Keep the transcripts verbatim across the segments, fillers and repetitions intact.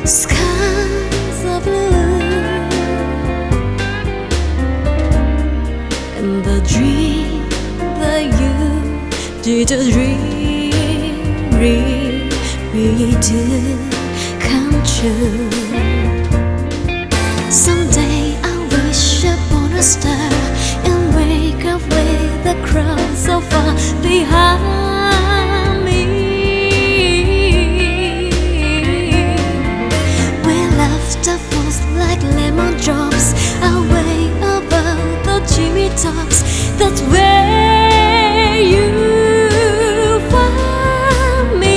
skies are blue, and the dream that you did a dream really did come true. Someday I'll wish upon a star and wake up with the crowd so far behind me, where laughter falls like lemon drops away above the chimney tops. That's where you find me,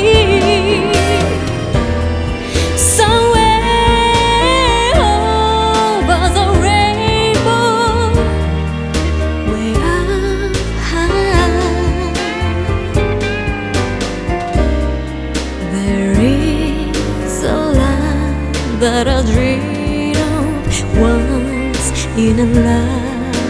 somewhere over the rainbow, way up high. There is a land that I dreamed of once in a lullaby.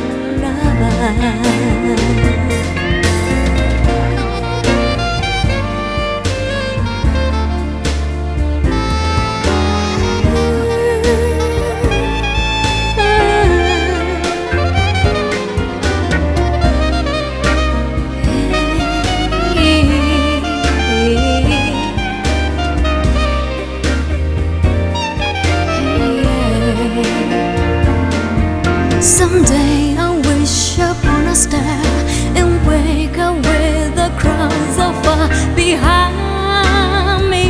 Someday I'll wish upon a star and wake up with the crowd so far behind me,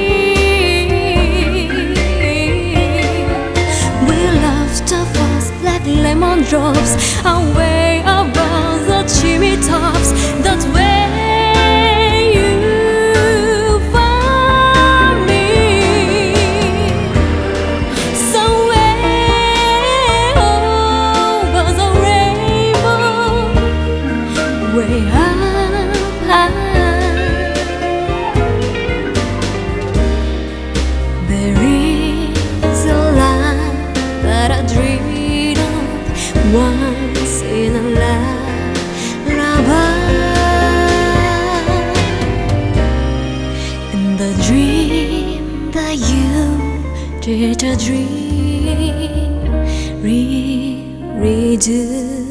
where laughter falls like lemon drops away above the chimney tops. That's where you find me, somewhere over the rainbow, way up high. There is a land that I dreamed of once in a lullaby, and the dream that you did a dream really do